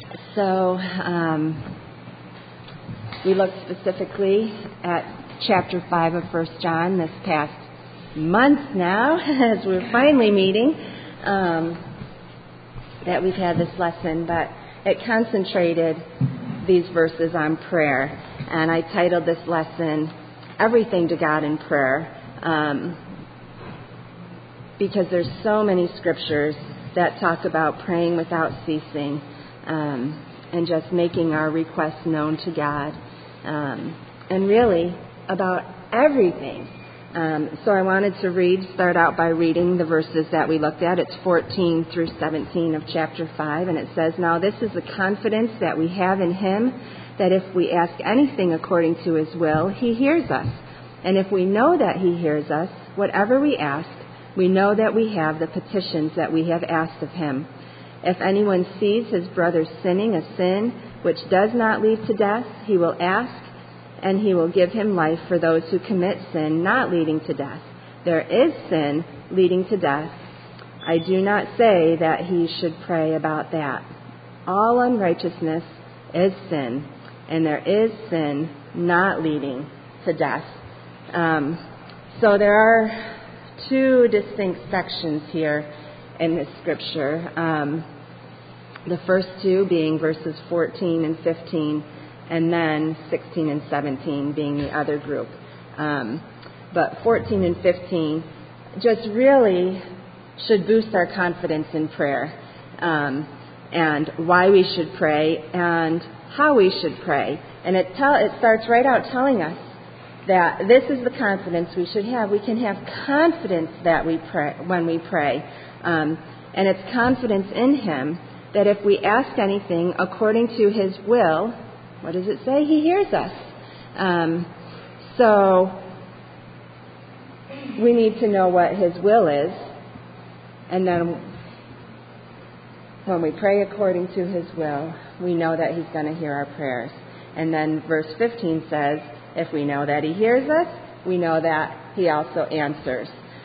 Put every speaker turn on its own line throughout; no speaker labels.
So we looked specifically at chapter 5 of 1 John this past month now, as we're finally meeting, that we've had this lesson, but it concentrated these verses on prayer. And I titled this lesson, Everything to God in Prayer, because there's so many scriptures that talk about praying without ceasing, and just making our requests known to God, and really about everything. So I wanted to start out by reading the verses that we looked at. It's 14 through 17 of chapter 5, and it says, "Now this is the confidence that we have in Him, that if we ask anything according to His will, He hears us. And if we know that He hears us, whatever we ask, we know that we have the petitions that we have asked of Him. If anyone sees his brother sinning a sin which does not lead to death, he will ask, and He will give him life for those who commit sin not leading to death. There is sin leading to death. I do not say that he should pray about that. All unrighteousness is sin, and there is sin not leading to death." So there are two distinct sections here in this scripture. The first two being verses 14 and 15, and then 16 and 17 being the other group. But 14 and 15 just really should boost our confidence in prayer, and why we should pray and how we should pray. And it starts right out telling us that this is the confidence we should have. We can have confidence that we pray when we pray, and it's confidence in Him that if we ask anything according to His will, what does it say? He hears us. So we need to know what His will is, and then when we pray according to His will, we know that He's going to hear our prayers. And then verse 15 says, if we know that He hears us, we know that He also answers.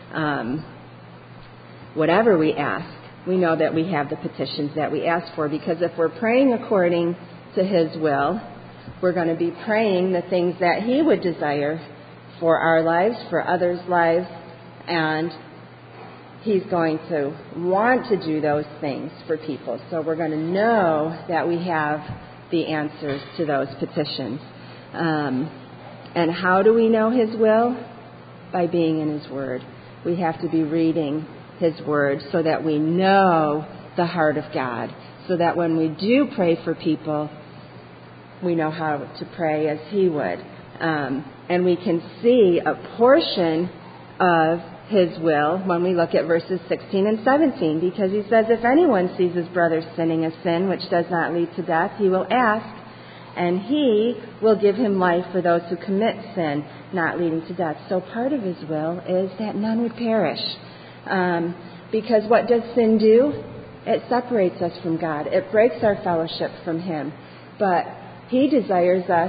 Whatever we ask, we know that we have the petitions that we ask for, because if we're praying according to His will, we're going to be praying the things that He would desire for our lives, for others' lives, and He's going to want to do those things for people. So we're going to know that we have the answers to those petitions. And how do we know His will? By being in His Word. We have to be reading His Word so that we know the heart of God, so that when we do pray for people, we know how to pray as He would. And we can see a portion of His will when we look at verses 16 and 17, because He says, if anyone sees his brother sinning a sin which does not lead to death, he will ask, and He will give him life for those who commit sin not leading to death. So part of His will is that none would perish. Because what does sin do? It separates us from God. It breaks our fellowship from Him. But He desires us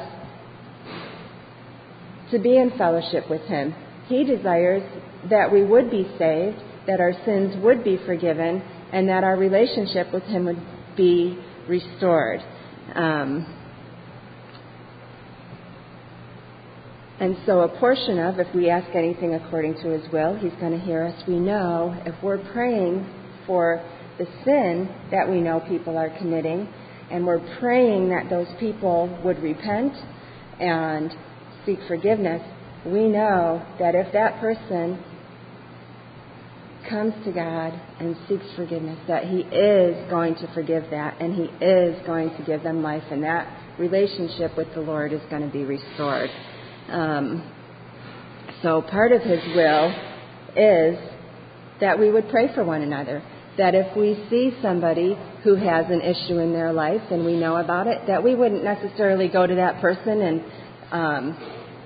to be in fellowship with Him. He desires that we would be saved, that our sins would be forgiven, and that our relationship with Him would be restored. And so a portion of, if we ask anything according to His will, He's going to hear us. We know if we're praying for the sin that we know people are committing, and we're praying that those people would repent and seek forgiveness, we know that if that person comes to God and seeks forgiveness, that He is going to forgive that, and He is going to give them life, and that relationship with the Lord is going to be restored. So part of His will is that we would pray for one another, that if we see somebody who has an issue in their life and we know about it, that we wouldn't necessarily go to that person and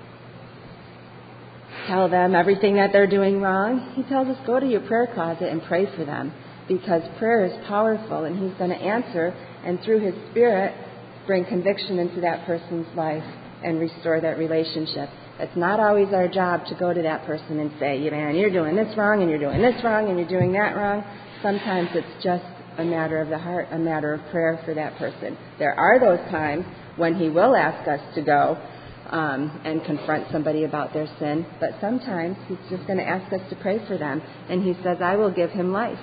tell them everything that they're doing wrong. He tells us, go to your prayer closet and pray for them, because prayer is powerful, and He's going to answer, and through His Spirit bring conviction into that person's life and restore that relationship. It's not always our job to go to that person and say, man, you're doing this wrong, and you're doing this wrong, and you're doing that wrong. Sometimes it's just a matter of the heart, a matter of prayer for that person. There are those times when he will ask us to go and confront somebody about their sin, but sometimes he's just going to ask us to pray for them, and he says, I will give him life.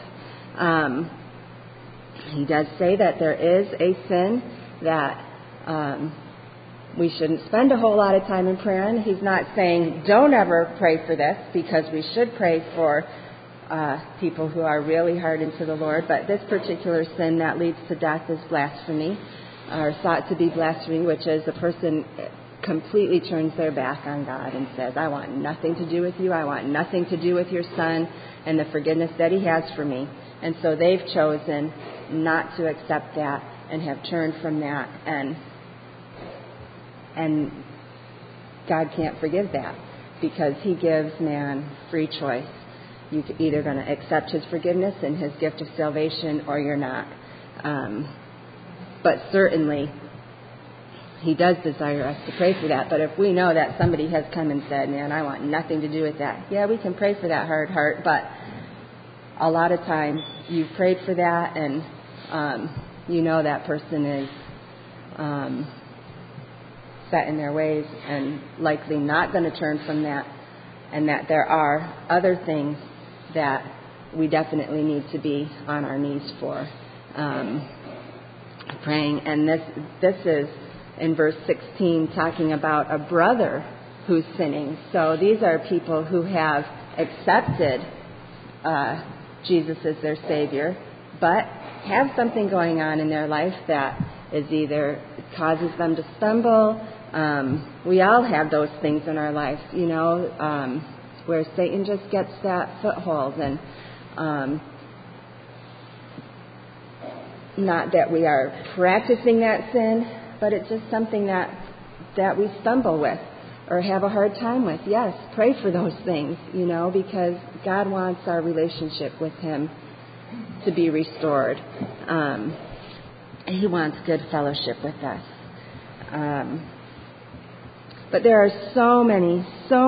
He does say that there is a sin that we shouldn't spend a whole lot of time in prayer on. He's not saying don't ever pray for this, because we should pray for people who are really hardened to the Lord. But this particular sin that leads to death is blasphemy, or thought to be blasphemy, which is a person completely turns their back on God and says, I want nothing to do with you. I want nothing to do with your Son and the forgiveness that he has for me. And so they've chosen not to accept that and have turned from that, and God can't forgive that, because he gives man free choice. You're either going to accept his forgiveness and his gift of salvation, or you're not. But certainly he does desire us to pray for that. But if we know that somebody has come and said, man, I want nothing to do with that, yeah, we can pray for that hard heart, but a lot of times you've prayed for that, and you know that person is set in their ways and likely not going to turn from that, and that there are other things that we definitely need to be on our knees for, praying. And this is in verse 16 talking about a brother who's sinning. So these are people who have accepted Jesus as their Savior, but have something going on in their life that is either causes them to stumble. We all have those things in our life, where Satan just gets that foothold, and not that we are practicing that sin, but it's just something that we stumble with or have a hard time with. Yes, pray for those things, because God wants our relationship with him to be restored. He wants good fellowship with us. But there are so many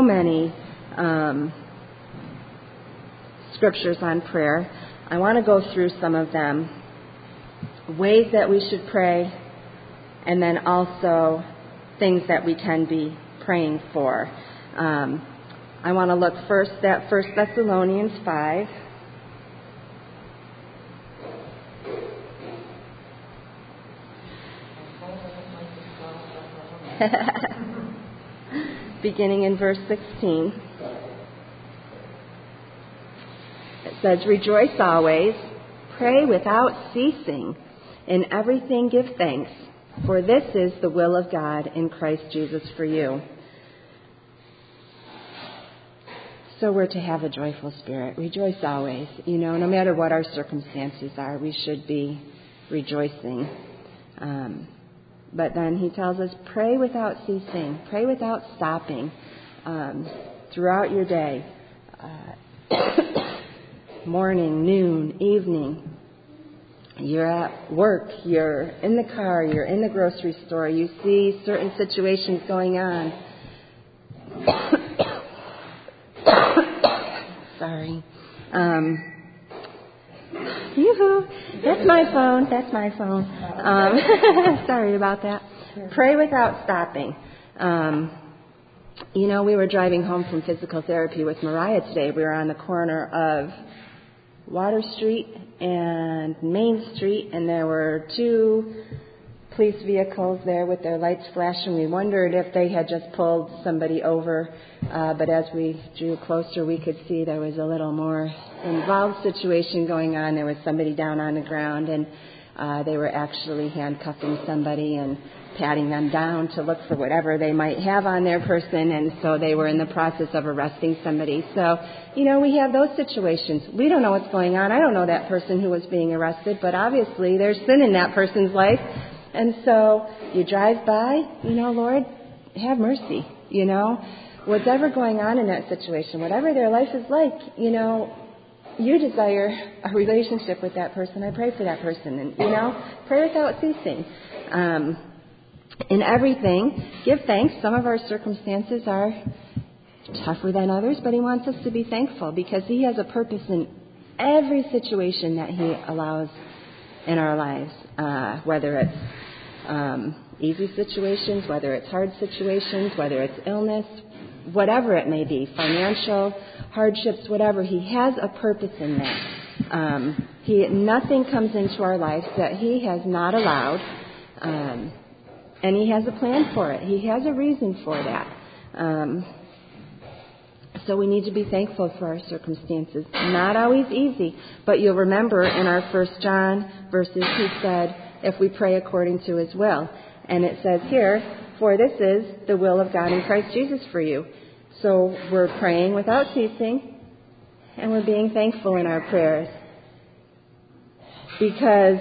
scriptures on prayer. I want to go through some of them. Ways that we should pray, and then also things that we can be praying for. I want to look first at 1 Thessalonians 5. Beginning in verse 16. It says, rejoice always, pray without ceasing, in everything give thanks, for this is the will of God in Christ Jesus for you. So we're to have a joyful spirit. Rejoice always. No matter what our circumstances are, we should be rejoicing. But then he tells us, pray without ceasing, pray without stopping, throughout your day, morning, noon, evening. You're at work, you're in the car, you're in the grocery store, you see certain situations going on. Sorry. Yoo-hoo. That's my phone. Sorry about that. Pray without stopping. We were driving home from physical therapy with Mariah today. We were on the corner of Water Street and Main Street, and there were two police vehicles there with their lights flashing. We wondered if they had just pulled somebody over, but as we drew closer, we could see there was a little more involved situation going on. There was somebody down on the ground, and they were actually handcuffing somebody and patting them down to look for whatever they might have on their person, and so they were in the process of arresting somebody. So, we have those situations. We don't know what's going on. I don't know that person who was being arrested, but obviously there's sin in that person's life. And so you drive by, Lord, have mercy, whatever going on in that situation, whatever their life is like, you desire a relationship with that person. I pray for that person, and, pray without ceasing. In everything, give thanks. Some of our circumstances are tougher than others, but he wants us to be thankful because he has a purpose in every situation that he allows in our lives, whether it's easy situations, whether it's hard situations, whether it's illness, whatever it may be, financial hardships, whatever. He has a purpose in that. Nothing comes into our lives that He has not allowed, and He has a plan for it. He has a reason for that. So we need to be thankful for our circumstances. Not always easy, but you'll remember in our 1 John verses, he said, if we pray according to His will. And it says here, for this is the will of God in Christ Jesus for you. So we're praying without ceasing, and we're being thankful in our prayers. Because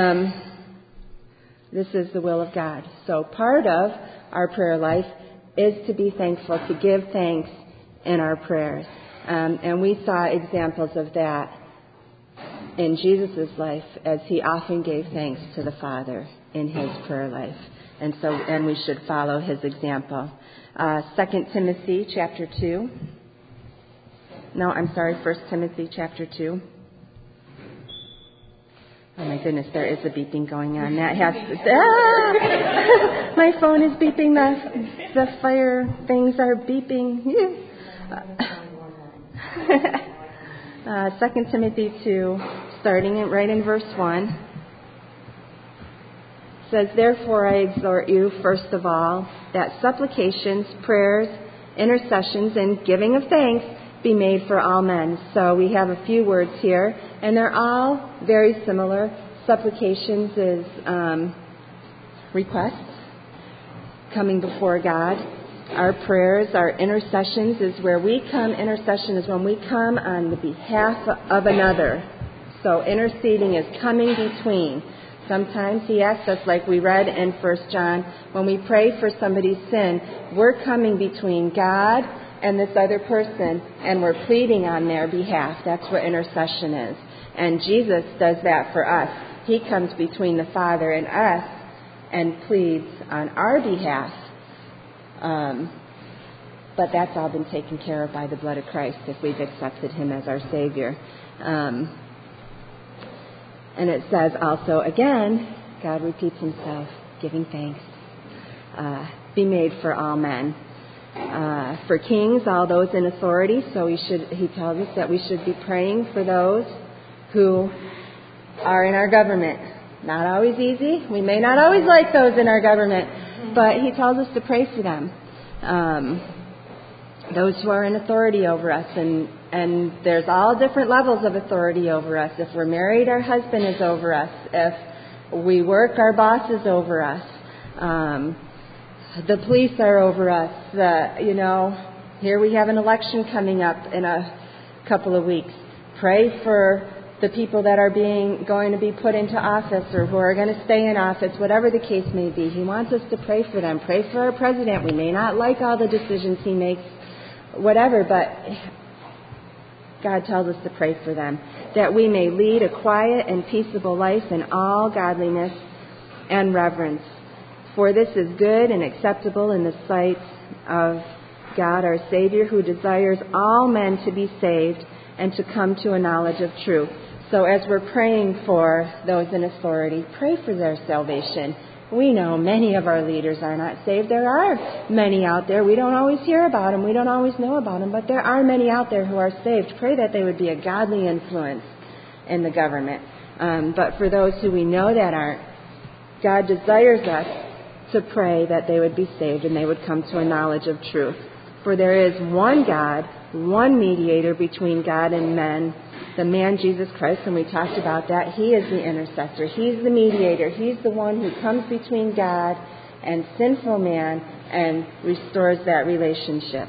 this is the will of God. So part of our prayer life is to be thankful, to give thanks in our prayers. And we saw examples of that in Jesus' life, as He often gave thanks to the Father in His prayer life. And we should follow His example. 2 Timothy chapter 2. No, I'm sorry, 1 Timothy chapter 2. Oh my goodness, there is a beeping going on. That has to... my phone is beeping. The fire things are beeping. 2 Timothy 2, starting right in verse 1, says, therefore I exhort you, first of all, that supplications, prayers, intercessions, and giving of thanks be made for all men. So we have a few words here, and they're all very similar. Supplications is requests coming before God. Our prayers, our intercessions is where we come. Intercession is when we come on the behalf of another. So interceding is coming between. Sometimes He asks us, like we read in 1 John, when we pray for somebody's sin, we're coming between God and this other person, and we're pleading on their behalf. That's what intercession is. And Jesus does that for us. He comes between the Father and us and pleads on our behalf. But that's all been taken care of by the blood of Christ if we've accepted Him as our Savior. And it says also, again, God repeats Himself, giving thanks, be made for all men. For kings, all those in authority, so He tells us that we should be praying for those who are in our government. Not always easy. We may not always like those in our government, but He tells us to pray for them. Those who are in authority over us, and there's all different levels of authority over us. If we're married, our husband is over us. If we work, our boss is over us. The police are over us. Here we have an election coming up in a couple of weeks. Pray for the people that are going to be put into office or who are going to stay in office, whatever the case may be. He wants us to pray for them. Pray for our president. We may not like all the decisions he makes, whatever, but God tells us to pray for them, that we may lead a quiet and peaceable life in all godliness and reverence. For this is good and acceptable in the sight of God our Savior, who desires all men to be saved and to come to a knowledge of truth. So as we're praying for those in authority, pray for their salvation. We know many of our leaders are not saved. There are many out there. We don't always hear about them. We don't always know about them. But there are many out there who are saved. Pray that they would be a godly influence in the government. But for those who we know that aren't, God desires us to pray that they would be saved and they would come to a knowledge of truth. For there is one God, one mediator between God and men, the man Jesus Christ, and we talked about that. He is the intercessor. He's the mediator. He's the one who comes between God and sinful man and restores that relationship.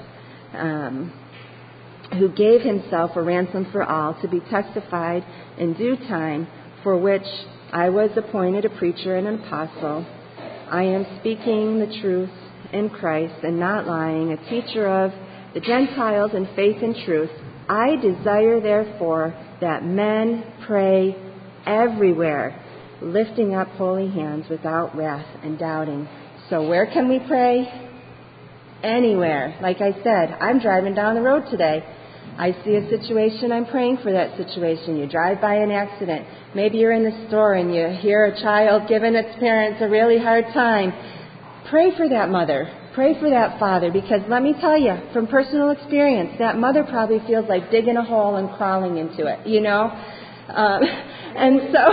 Who gave Himself a ransom for all to be testified in due time, for which I was appointed a preacher and an apostle. I am speaking the truth in Christ and not lying, a teacher of the Gentiles in faith and truth. I desire, therefore, that men pray everywhere, lifting up holy hands without wrath and doubting. So where can we pray? Anywhere. Like I said, I'm driving down the road today. I see a situation, I'm praying for that situation. You drive by an accident. Maybe you're in the store and you hear a child giving its parents a really hard time. Pray for that mother. Pray for that father, because let me tell you, from personal experience, that mother probably feels like digging a hole and crawling into it, you know? And so,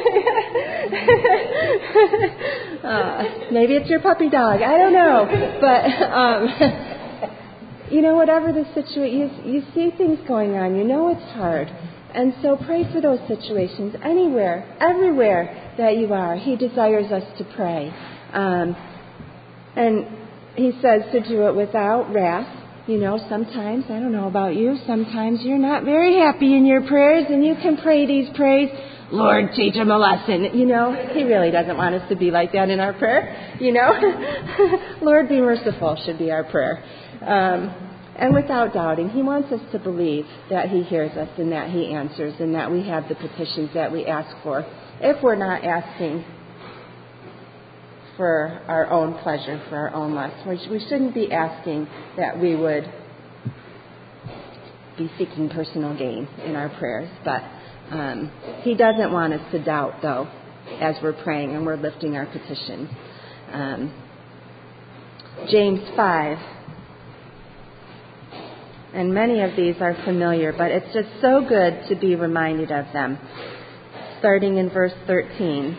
maybe it's your puppy dog, I don't know. But, you know, whatever the situation, you see things going on, you know it's hard. And so pray for those situations anywhere, everywhere that you are. He desires us to pray. And he says to do it without wrath. You know, sometimes, I don't know about you, sometimes you're not very happy in your prayers and you can pray these prayers, Lord, teach him a lesson. You know, he really doesn't want us to be like that in our prayer, you know. Lord, be merciful should be our prayer. And without doubting, he wants us to believe that he hears us and that he answers and that we have the petitions that we ask for. If we're not asking for our own pleasure, for our own lust. We shouldn't be asking that we would be seeking personal gain in our prayers. But he doesn't want us to doubt, though, as we're praying and we're lifting our petition. James 5. And many of these are familiar, but it's just so good to be reminded of them. Starting in verse 13.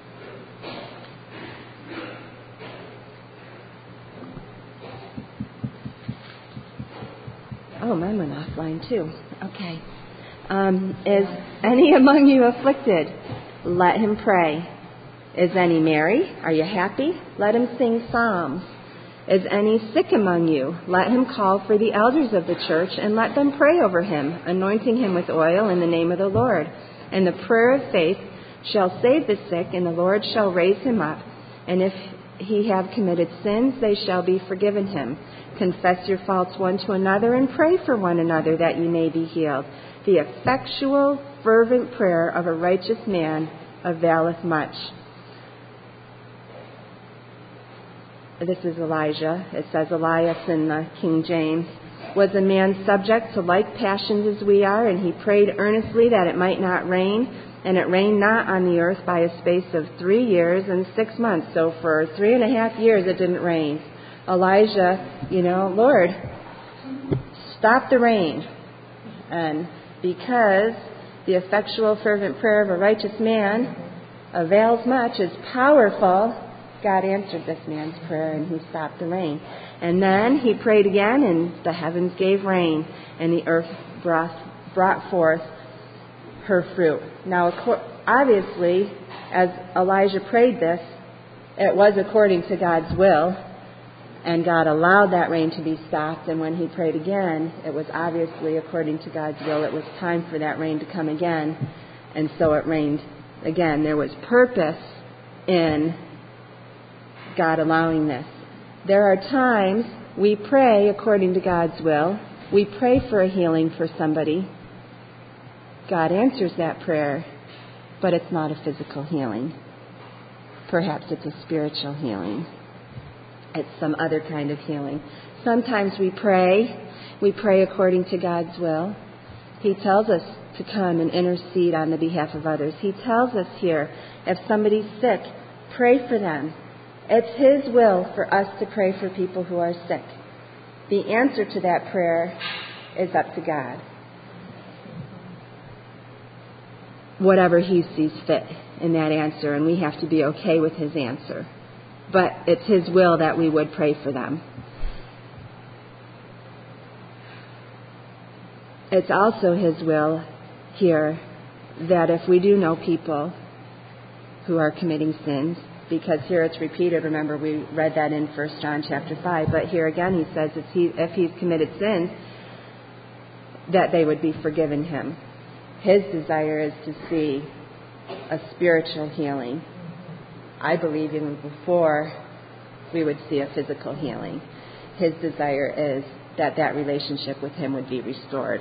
Oh, mine went offline too. Okay. Is any among you afflicted? Let him pray. Is any merry? Are you happy? Let him sing psalms. Is any sick among you? Let him call for the elders of the church and let them pray over him, anointing him with oil in the name of the Lord. And the prayer of faith shall save the sick, and the Lord shall raise him up. And if he have committed sins, they shall be forgiven him. Confess your faults one to another and pray for one another that you may be healed. The effectual, fervent prayer of a righteous man availeth much. This is Elijah. It says Elias in the King James. Was a man subject to like passions as we are, and he prayed earnestly that it might not rain. And it rained not on the earth by a space of 3 years and 6 months. So for 3.5 years it didn't rain. Elijah, Lord, stop the rain. And because the effectual, fervent prayer of a righteous man avails much, is powerful, God answered this man's prayer and he stopped the rain. And then he prayed again and the heavens gave rain and the earth brought forth her fruit. Now, obviously, as Elijah prayed this, it was according to God's will, and God allowed that rain to be stopped. And when he prayed again, it was obviously according to God's will. It was time for that rain to come again, and so it rained again. There was purpose in God allowing this. There are times we pray according to God's will. We pray for a healing for somebody. God answers that prayer, but it's not a physical healing. Perhaps it's a spiritual healing. It's some other kind of healing. Sometimes we pray according to God's will. He tells us to come and intercede on the behalf of others. He tells us here, if somebody's sick, pray for them. It's His will for us to pray for people who are sick. The answer to that prayer is up to God. Whatever He sees fit in that answer, and we have to be okay with His answer. But it's His will that we would pray for them. It's also His will here that if we do know people who are committing sins, because here it's repeated, remember we read that in 1 John chapter 5, but here again He says if he's committed sins, that they would be forgiven him. His desire is to see a spiritual healing. I believe even before we would see a physical healing. His desire is that relationship with Him would be restored.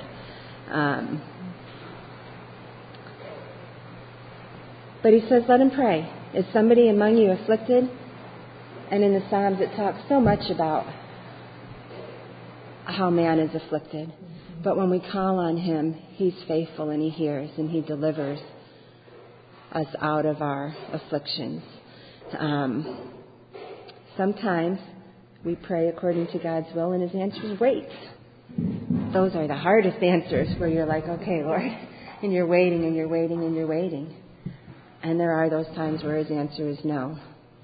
But He says, let him pray. Is somebody among you afflicted? And in the Psalms it talks so much about how man is afflicted. But when we call on Him, He's faithful and He hears and He delivers us out of our afflictions. Sometimes we pray according to God's will and His answer is wait. Those are the hardest answers where you're like, okay, Lord, and you're waiting and you're waiting and you're waiting. And there are those times where His answer is no.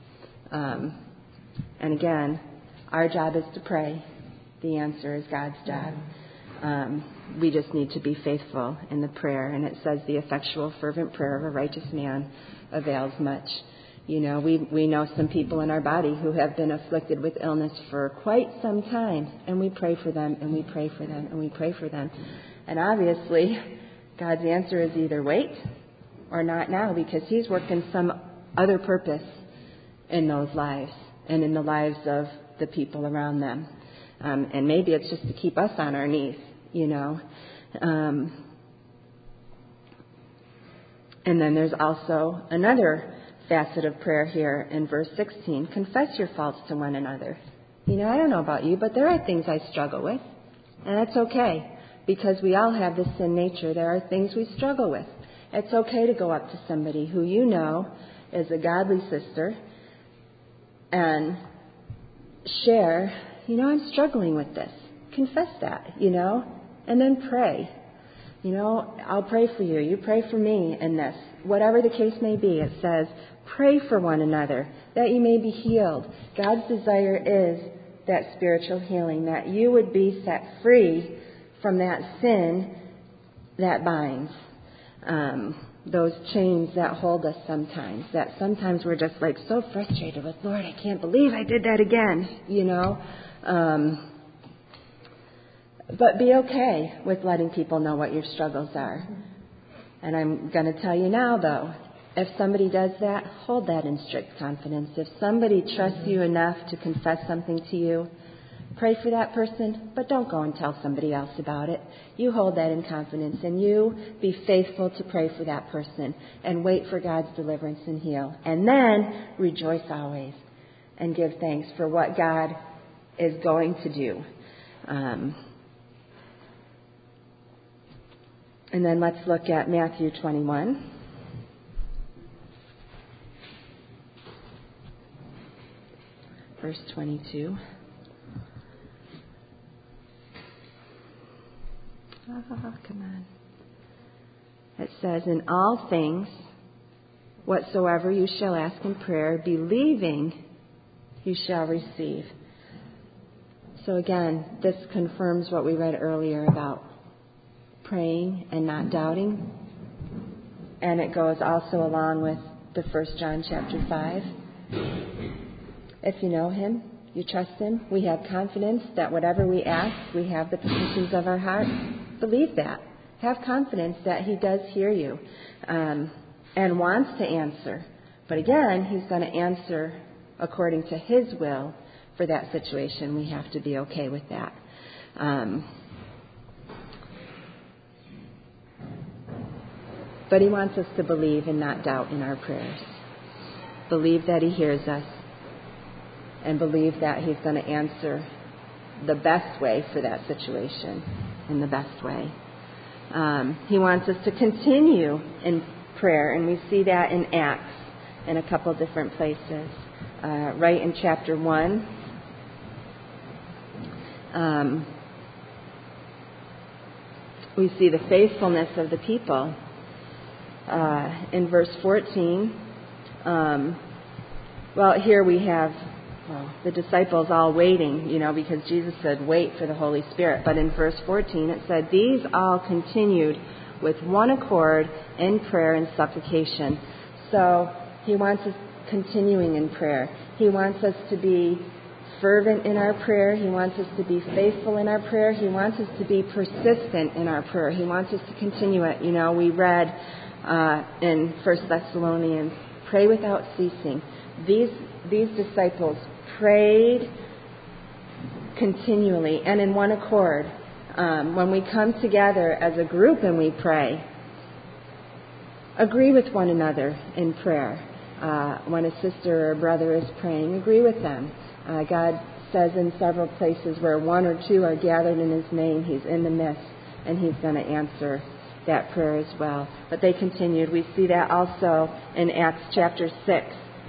And again, our job is to pray. The answer is God's job. We just need to be faithful in the prayer. And it says the effectual, fervent prayer of a righteous man avails much. You know, we know some people in our body who have been afflicted with illness for quite some time. And we pray for them, and we pray for them, and we pray for them. And obviously, God's answer is either wait or not now, because He's working some other purpose in those lives and in the lives of the people around them. And maybe it's just to keep us on our knees, you know. And then there's also another facet of prayer here in verse 16. Confess your faults to one another. You know, I don't know about you, but there are things I struggle with. And that's okay, because we all have this sin nature. There are things we struggle with. It's okay to go up to somebody who you know is a godly sister and share, you know, I'm struggling with this. Confess that, you know, and then pray. You know, I'll pray for you. You pray for me in this. Whatever the case may be, it says, pray for one another that you may be healed. God's desire is that spiritual healing, that you would be set free from that sin that binds. Those chains that hold us sometimes, that sometimes we're just like so frustrated with, Lord, I can't believe I did that again, you know. But be okay with letting people know what your struggles are. And I'm going to tell you now, though, if somebody does that, hold that in strict confidence. If somebody trusts you enough to confess something to you, pray for that person, but don't go and tell somebody else about it. You hold that in confidence, and you be faithful to pray for that person and wait for God's deliverance and heal. And then rejoice always and give thanks for what God is going to do. And then let's look at Matthew 21. Verse 22. Come on. It says, in all things, whatsoever you shall ask in prayer, believing you shall receive. So again, this confirms what we read earlier about praying and not doubting. And it goes also along with the 1 John chapter 5. If you know Him, you trust Him, we have confidence that whatever we ask, we have the petitions of our heart. Believe that. Have confidence that He does hear you and wants to answer. But again, He's going to answer according to His will for that situation. We have to be okay with that. But He wants us to believe and not doubt in our prayers. Believe that He hears us and believe that He's going to answer the best way for that situation in the best way. He wants us to continue in prayer, and we see that in Acts in a couple different places. Right in chapter 1, we see the faithfulness of the people. In verse 14, here we have the disciples all waiting, you know, because Jesus said, wait for the Holy Spirit. But in verse 14, it said, these all continued with one accord in prayer and supplication. So He wants us continuing in prayer. He wants us to be fervent in our prayer. He wants us to be faithful in our prayer. He wants us to be persistent in our prayer. He wants us to continue it. You know, we read in 1 Thessalonians, pray without ceasing. These disciples prayed continually and in one accord. When we come together as a group and we pray, agree with one another in prayer. When a sister or brother is praying, agree with them. God says in several places where one or two are gathered in His name, He's in the midst. and He's going to answer that prayer as well. But they continued. We see that also in Acts chapter 6.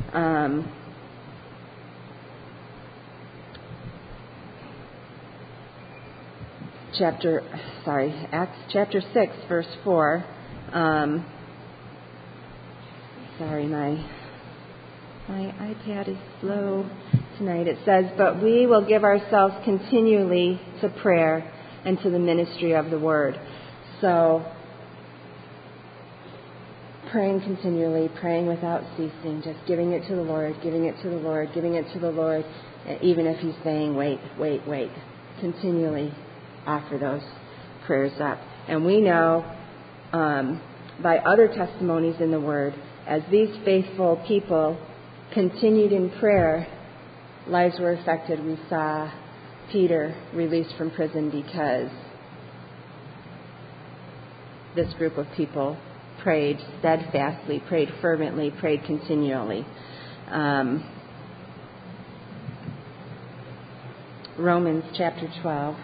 Acts chapter 6, verse 4. My iPad is slow tonight. It says, "But we will give ourselves continually to prayer and to the ministry of the word." So, praying continually, praying without ceasing, just giving it to the Lord, giving it to the Lord, giving it to the Lord, even if He's saying, wait. Continually offer those prayers up. And we know by other testimonies in the Word, as these faithful people continued in prayer, lives were affected. We saw Peter released from prison because this group of people prayed steadfastly, prayed fervently, prayed continually. Romans chapter 12.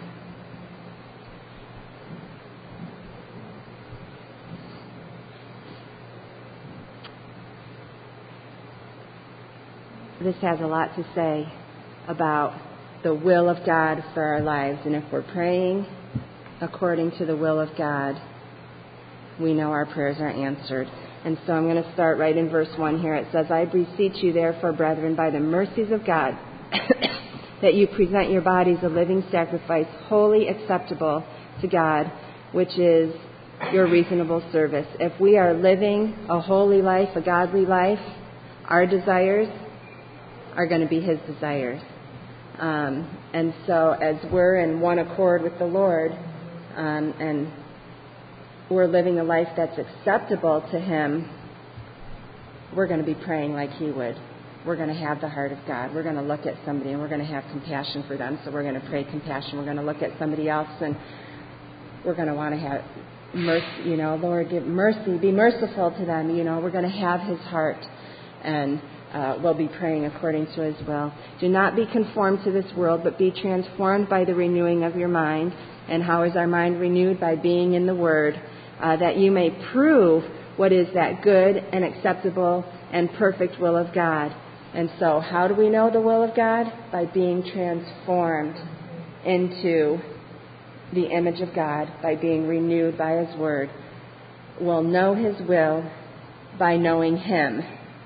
This has a lot to say about the will of God for our lives. And if we're praying according to the will of God, we know our prayers are answered. And so I'm going to start right in verse 1 here. It says, "I beseech you, therefore, brethren, by the mercies of God, that you present your bodies a living sacrifice, wholly acceptable to God, which is your reasonable service." If we are living a holy life, a godly life, our desires are going to be His desires. And so as we're in one accord with the Lord, and we're living a life that's acceptable to Him, we're going to be praying like He would. We're going to have the heart of God. We're going to look at somebody and we're going to have compassion for them. So we're going to pray compassion. We're going to look at somebody else and we're going to want to have mercy. Lord, give mercy. Be merciful to them. We're going to have His heart, and we'll be praying according to His will. "Do not be conformed to this world, but be transformed by the renewing of your mind." And how is our mind renewed? By being in the Word, that you may prove what is that good and acceptable and perfect will of God. And so how do we know the will of God? By being transformed into the image of God, by being renewed by His Word. We'll know His will by knowing Him.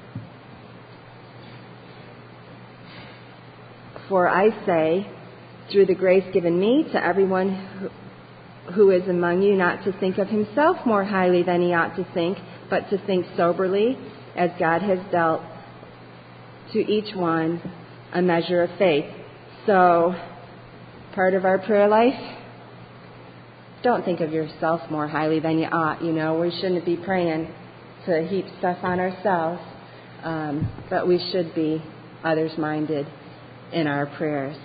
"For I say, through the grace given me, to everyone who is among you, not to think of himself more highly than he ought to think, but to think soberly, as God has dealt to each one a measure of faith." So, part of our prayer life, don't think of yourself more highly than you ought. We shouldn't be praying to heap stuff on ourselves, but we should be others-minded in our prayers.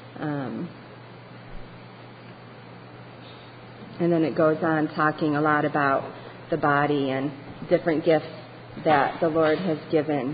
And then it goes on talking a lot about the body and different gifts that the Lord has given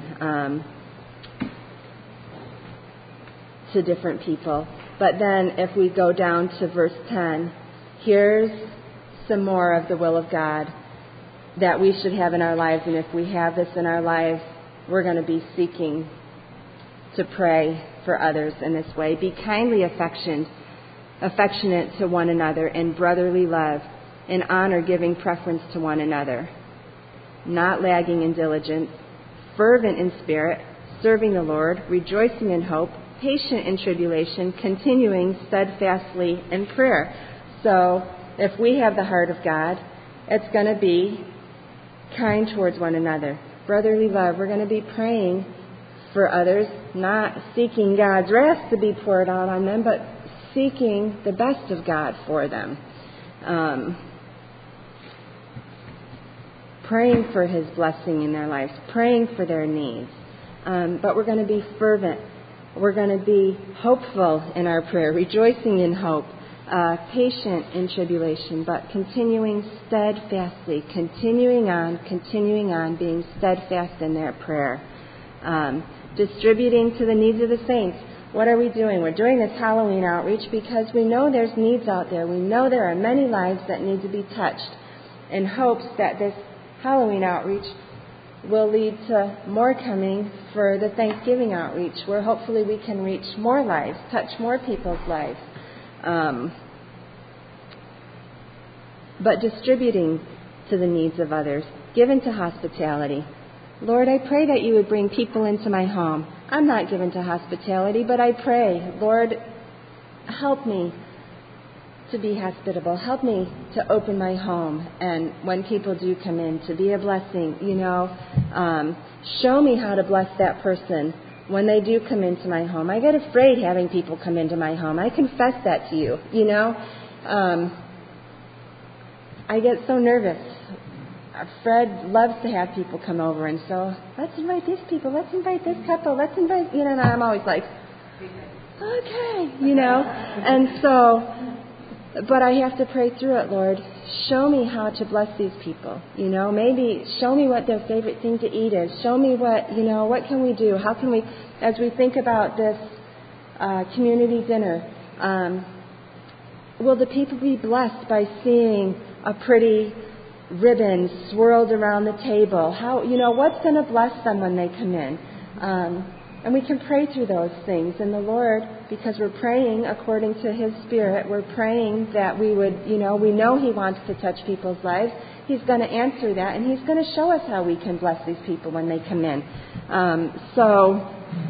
to different people. But then if we go down to verse 10, here's some more of the will of God that we should have in our lives. And if we have this in our lives, we're going to be seeking to pray for others in this way. "Be kindly affectionate to one another in brotherly love, in honor giving preference to one another, not lagging in diligence, fervent in spirit, serving the Lord, rejoicing in hope, patient in tribulation, continuing steadfastly in prayer." So if we have the heart of God, it's going to be kind towards one another. Brotherly love, we're going to be praying for others, not seeking God's wrath to be poured out on them, but seeking the best of God for them. Praying for His blessing in their lives, praying for their needs. But we're going to be fervent. We're going to be hopeful in our prayer, rejoicing in hope, patient in tribulation, but continuing steadfastly, continuing on, being steadfast in their prayer. Distributing to the needs of the saints. What are we doing? We're doing this Halloween outreach because we know there's needs out there. We know there are many lives that need to be touched, in hopes that this Halloween outreach will lead to more coming for the Thanksgiving outreach, where hopefully we can reach more lives, touch more people's lives. But distributing to the needs of others, given to hospitality. Lord, I pray that you would bring people into my home. I'm not given to hospitality, but I pray, Lord, help me to be hospitable. Help me to open my home, and when people do come in, to be a blessing. Show me how to bless that person when they do come into my home. I get afraid having people come into my home. I confess that to you. I get so nervous. Fred loves to have people come over, and so let's invite these people. Let's invite this couple. Let's invite, and I'm always like, okay, and so. But I have to pray through it, Lord. Show me how to bless these people. Maybe show me what their favorite thing to eat is. Show me what can we do? How can we, as we think about this community dinner, will the people be blessed by seeing a pretty ribbon swirled around the table? How, what's going to bless them when they come in? And we can pray through those things. And the Lord, because we're praying according to His Spirit, we're praying that we would, we know He wants to touch people's lives. He's going to answer that, and He's going to show us how we can bless these people when they come in. So,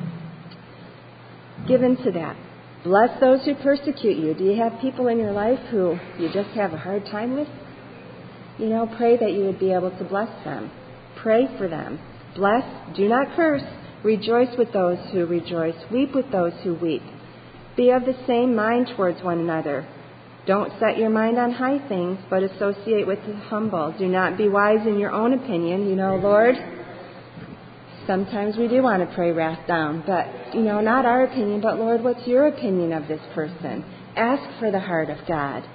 give into that. Bless those who persecute you. Do you have people in your life who you just have a hard time with? Pray that you would be able to bless them. Pray for them. Bless, do not curse. Rejoice with those who rejoice. Weep with those who weep. Be of the same mind towards one another. Don't set your mind on high things, but associate with the humble. Do not be wise in your own opinion. Lord, sometimes we do want to pray wrath down, but, not our opinion, but Lord, what's your opinion of this person? Ask for the heart of God.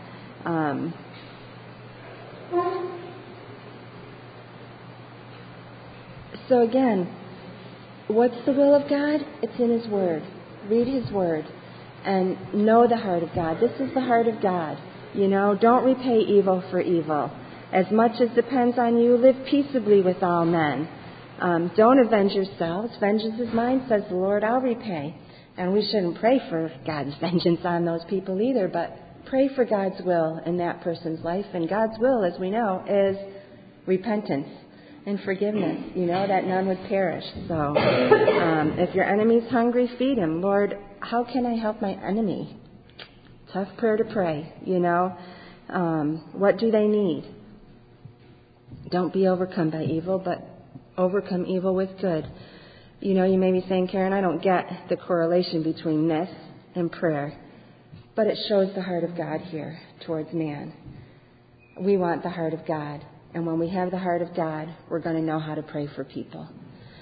So again, what's the will of God? It's in His Word. Read His Word and know the heart of God. This is the heart of God. Don't repay evil for evil. As much as depends on you, live peaceably with all men. Don't avenge yourselves. Vengeance is mine, says the Lord, I'll repay. And we shouldn't pray for God's vengeance on those people either, but pray for God's will in that person's life. And God's will, as we know, is repentance and forgiveness, that none would perish. So if your enemy's hungry, feed him. Lord, how can I help my enemy? Tough prayer to pray, What do they need? Don't be overcome by evil, but overcome evil with good. You may be saying, Karen, I don't get the correlation between this and prayer. But it shows the heart of God here towards man. We want the heart of God. And when we have the heart of God, we're going to know how to pray for people.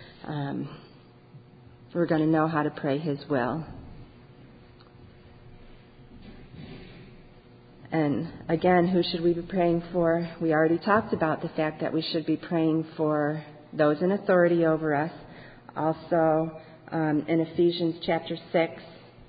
We're going to know how to pray His will. And again, who should we be praying for? We already talked about the fact that we should be praying for those in authority over us. Also, in Ephesians chapter 6,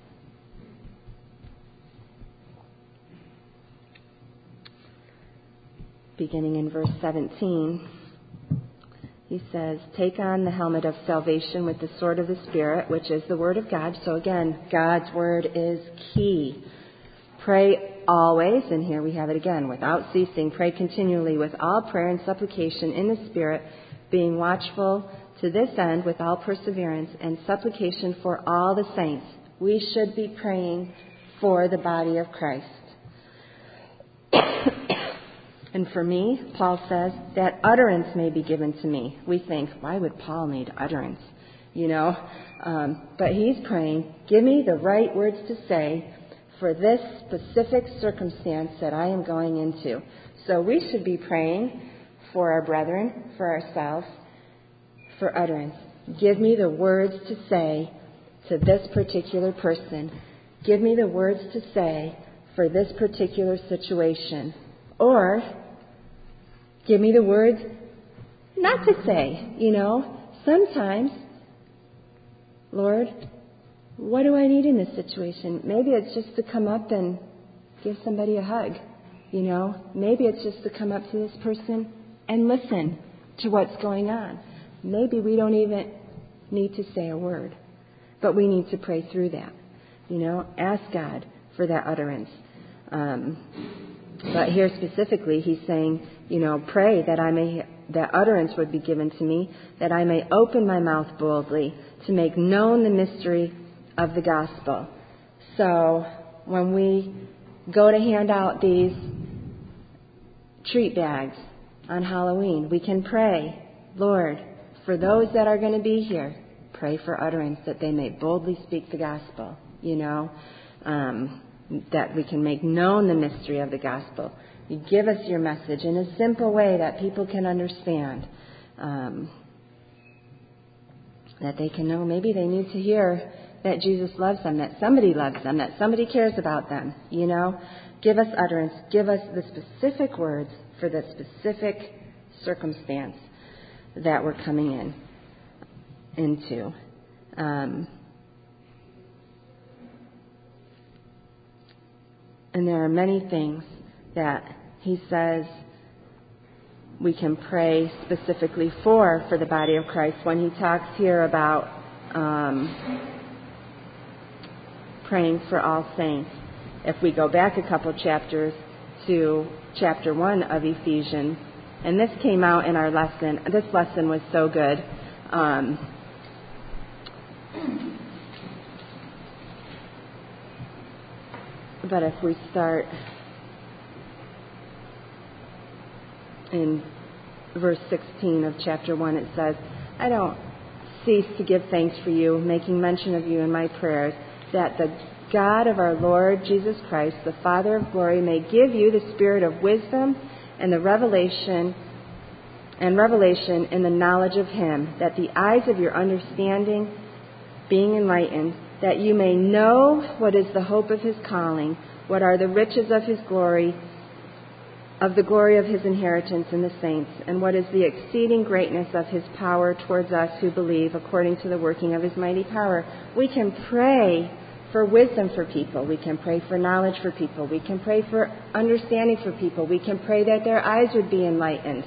beginning in verse 17, he says, take on the helmet of salvation with the sword of the Spirit, which is the Word of God. So again, God's Word is key. Pray always, and here we have it again, without ceasing. Pray continually with all prayer and supplication in the Spirit, being watchful to this end with all perseverance and supplication for all the saints. We should be praying for the body of Christ. And for me, Paul says, that utterance may be given to me. We think, why would Paul need utterance? But he's praying, give me the right words to say for this specific circumstance that I am going into. So we should be praying for our brethren, for ourselves, for utterance. Give me the words to say to this particular person. Give me the words to say for this particular situation. Or, give me the words not to say. Sometimes, Lord, what do I need in this situation? Maybe it's just to come up and give somebody a hug. Maybe it's just to come up to this person and listen to what's going on. Maybe we don't even need to say a word, but we need to pray through that. Ask God for that utterance. But here specifically, he's saying, pray that utterance would be given to me, that I may open my mouth boldly to make known the mystery of the gospel. So when we go to hand out these treat bags on Halloween, we can pray, Lord, for those that are going to be here, pray for utterance that they may boldly speak the gospel, that we can make known the mystery of the gospel. You give us your message in a simple way that people can understand, that they can know. Maybe they need to hear that Jesus loves them, that somebody loves them, that somebody cares about them, Give us utterance. Give us the specific words for the specific circumstance that we're coming into. And there are many things that he says we can pray specifically for the body of Christ when he talks here about praying for all saints. If we go back a couple chapters to chapter 1 of Ephesians, and this came out in our lesson. This lesson was so good. But if we start in verse 16 of chapter 1, it says, I don't cease to give thanks for you, making mention of you in my prayers, that the God of our Lord Jesus Christ, the Father of glory, may give you the spirit of wisdom and the revelation in the knowledge of him, that the eyes of your understanding being enlightened, that you may know what is the hope of his calling, what are the riches of his glory, of the glory of his inheritance in the saints, and what is the exceeding greatness of his power towards us who believe, according to the working of his mighty power. We can pray for wisdom for people. We can pray for knowledge for people. We can pray for understanding for people. We can pray that their eyes would be enlightened.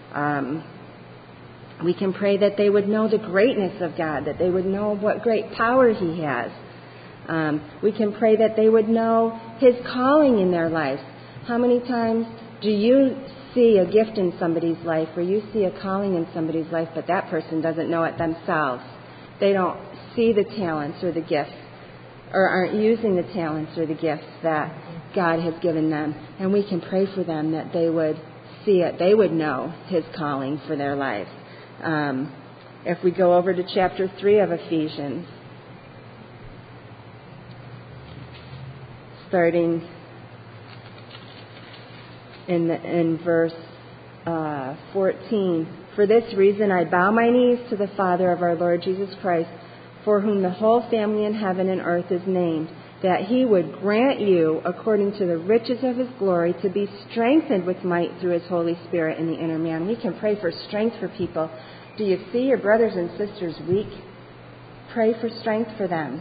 We can pray that they would know the greatness of God, that they would know what great power he has. We can pray that they would know his calling in their lives. How many times do you see a gift in somebody's life, or you see a calling in somebody's life, but that person doesn't know it themselves? They don't see the talents or the gifts, or aren't using the talents or the gifts that God has given them. And we can pray for them that they would see it, they would know his calling for their lives. If we go over to chapter 3 of Ephesians, starting in verse 14, for this reason I bow my knees to the Father of our Lord Jesus Christ, for whom the whole family in heaven and earth is named, that he would grant you, according to the riches of his glory, to be strengthened with might through his Holy Spirit in the inner man. We can pray for strength for people. Do you see your brothers and sisters weak? Pray for strength for them.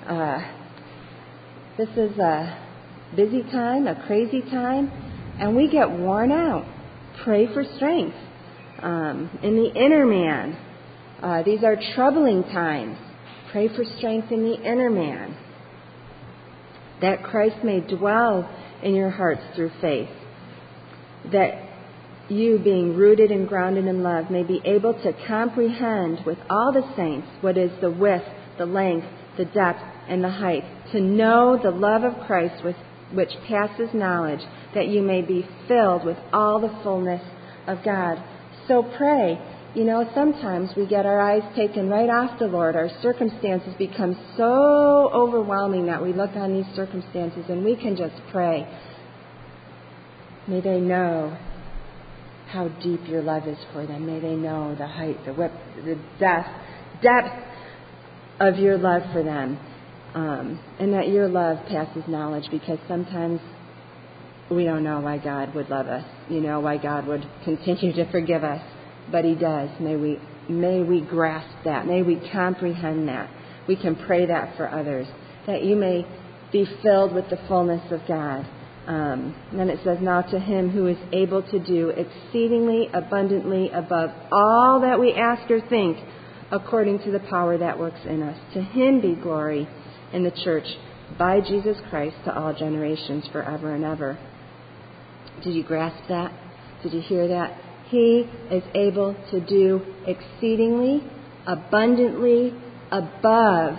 This is a busy time, a crazy time, and we get worn out. Pray for strength in the inner man. These are troubling times. Pray for strength in the inner man, that Christ may dwell in your hearts through faith, that you, being rooted and grounded in love, may be able to comprehend with all the saints what is the width, the length, the depth, and the height, to know the love of Christ which passes knowledge, that you may be filled with all the fullness of God. So pray. Sometimes we get our eyes taken right off the Lord. Our circumstances become so overwhelming that we look on these circumstances and we can just pray. May they know how deep your love is for them. May they know the height, the width, the depth of your love for them. And that your love passes knowledge, because sometimes we don't know why God would love us, why God would continue to forgive us. But he does. May we grasp that. May we comprehend that. we can pray that for others, that you may be filled with the fullness of God. Then it says, now to him who is able to do exceedingly abundantly above all that we ask or think, according to the power that works in us. To him be glory in the church by Jesus Christ to all generations forever and ever. Did you grasp that? Did you hear that? He is able to do exceedingly abundantly above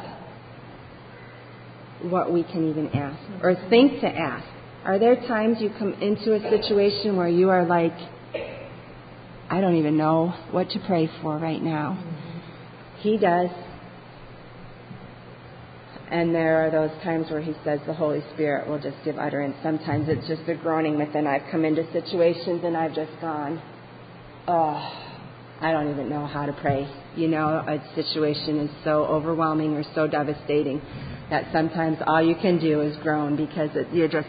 what we can even ask or think to ask. Are there times you come into a situation where you are like, I don't even know what to pray for right now? He does. And there are those times where he says the Holy Spirit will just give utterance. Sometimes it's just a groaning within. I've come into situations and I've just gone, I don't even know how to pray. You know, a situation is so overwhelming or so devastating that sometimes all you can do is groan because you're just,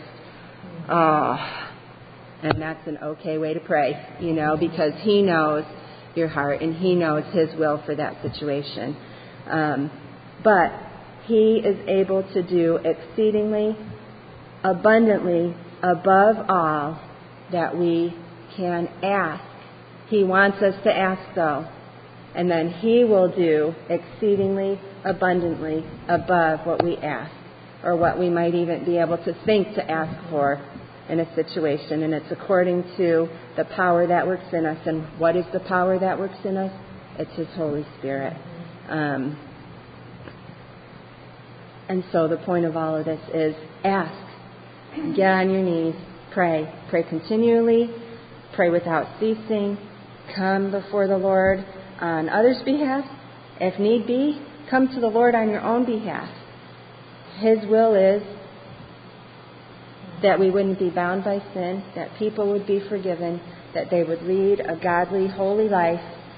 and that's an okay way to pray, you know, because he knows your heart and he knows his will for that situation. But he is able to do exceedingly abundantly above all that we can ask. He wants us to ask, though, and then he will do exceedingly abundantly above what we ask or what we might even be able to think to ask for in a situation. And it's according to the power that works in us. And what is the power that works in us? It's his Holy Spirit. And so the point of all of this is ask. Get on your knees. Pray. Pray continually. Pray without ceasing. Come before the Lord on others' behalf. If need be, come to the Lord on your own behalf. His will is that we wouldn't be bound by sin, that people would be forgiven, that they would lead a godly, holy life,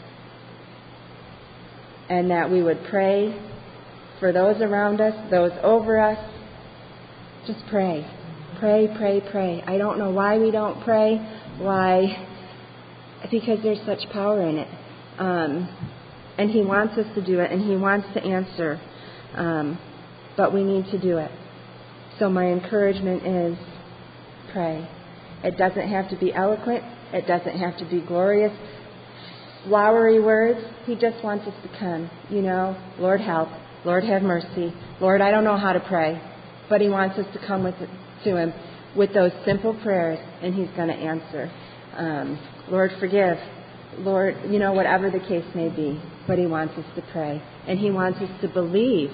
and that we would pray for those around us, those over us. Just pray. Pray, pray, pray. I don't know why we don't pray. Why? Because there's such power in it. And he wants us to do it, and he wants to answer. But we need to do it. So my encouragement is pray. It doesn't have to be eloquent. It doesn't have to be glorious, flowery words. He just wants us to come. You know, Lord help. Lord have mercy. Lord, I don't know how to pray. But he wants us to come to him with those simple prayers, and he's going to answer. Lord, forgive. Lord, you know, whatever the case may be. But he wants us to pray. And he wants us to believe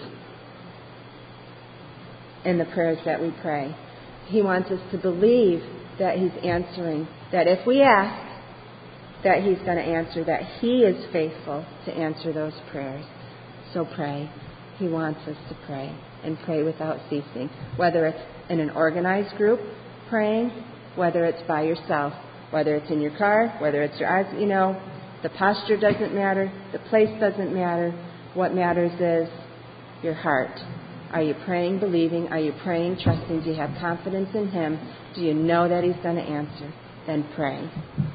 in the prayers that we pray. He wants us to believe that he's answering. That if we ask, that he's going to answer. That he is faithful to answer those prayers. So pray. He wants us to pray. And pray without ceasing. Whether it's in an organized group praying, whether it's by yourself, whether it's in your car, whether it's your eyes, you know, the posture doesn't matter, the place doesn't matter. What matters is your heart. Are you praying, believing? Are you praying, trusting? Do you have confidence in him? Do you know that he's going to answer? Then pray.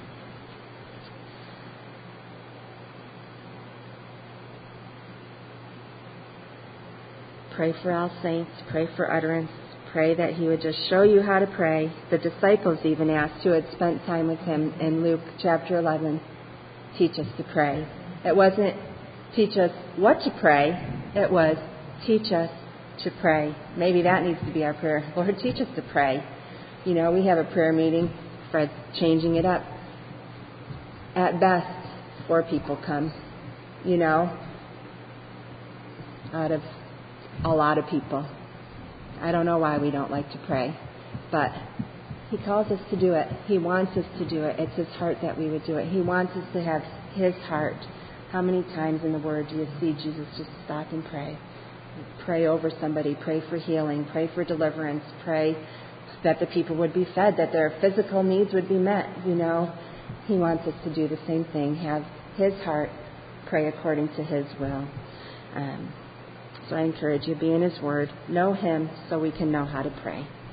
Pray for all saints. Pray for utterance. Pray that he would just show you how to pray. The disciples even asked, who had spent time with him in Luke chapter 11, teach us to pray. It wasn't teach us what to pray. It was teach us to pray. Maybe that needs to be our prayer. Lord, teach us to pray. You know, we have a prayer meeting. Fred's changing it up. At best, 4 people come, you know, out of a lot of people. I don't know why we don't like to pray, but he calls us to do it. He wants us to do it. It's his heart that we would do it. He wants us to have his heart. How many times in the Word do you see Jesus just stop and pray? Pray over somebody. Pray for healing. Pray for deliverance. Pray that the people would be fed, that their physical needs would be met. You know, he wants us to do the same thing. Have his heart. Pray according to his will. So I encourage you, be in his Word. Know him so we can know how to pray.